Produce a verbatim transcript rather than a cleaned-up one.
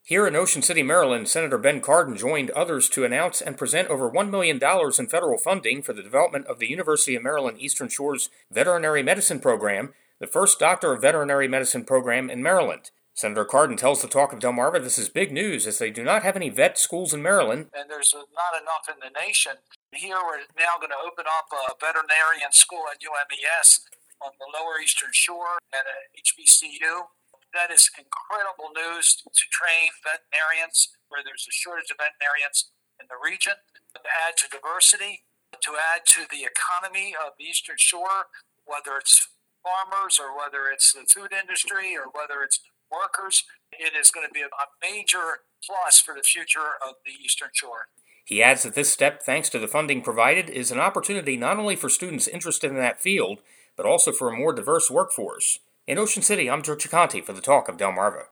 Here in Ocean City, Maryland, Senator Ben Cardin joined others to announce and present over one million dollars in federal funding for the development of the University of Maryland Eastern Shore's Veterinary Medicine Program, the first Doctor of Veterinary Medicine program in Maryland. Senator Cardin tells the Talk of Delmarva this is big news as they do not have any vet schools in Maryland. And there's not enough in the nation. Here we're now going to open up a veterinarian school at U M E S on the Lower Eastern Shore at H B C U. That is incredible news to train veterinarians where there's a shortage of veterinarians in the region, to add to diversity, to add to the economy of the Eastern Shore, whether it's farmers or whether it's the food industry or whether it's workers. It is going to be a major plus for the future of the Eastern Shore. He adds that this step, thanks to the funding provided, is an opportunity not only for students interested in that field, but also for a more diverse workforce. In Ocean City, I'm Joe Ciccante for the Talk of Delmarva.